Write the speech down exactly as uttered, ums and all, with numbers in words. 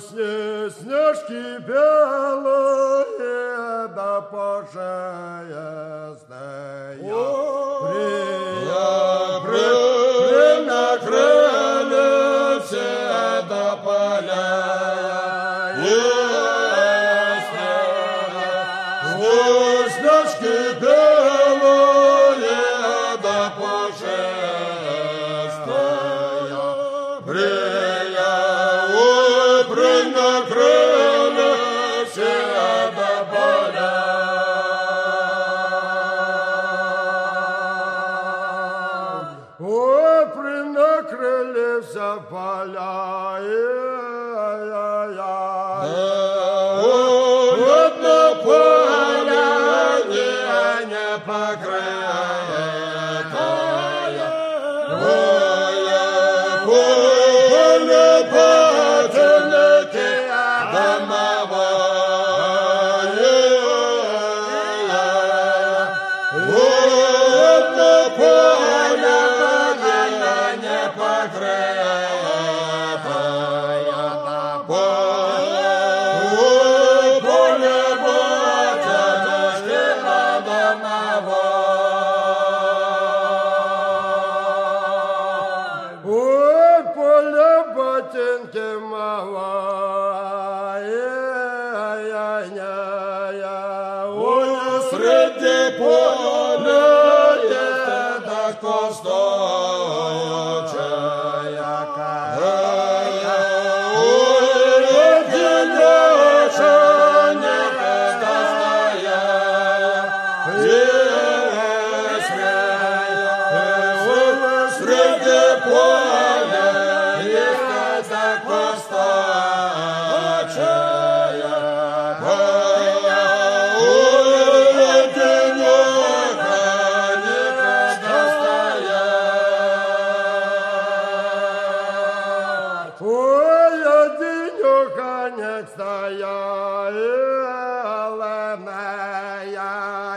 снежки белые, да пожездные. Время крылья все до поля. Снежки белые, да пожездные. Брея, ой, брень на крылья все до поля. Ой, брень на крылья все поля. Одно поле не покрытое. Поле потемки домовое. Одно поле не покрытое. Ботинки малая, ой, среди поля еда косточая, ой, денеча не достая, среди поля стояла моя.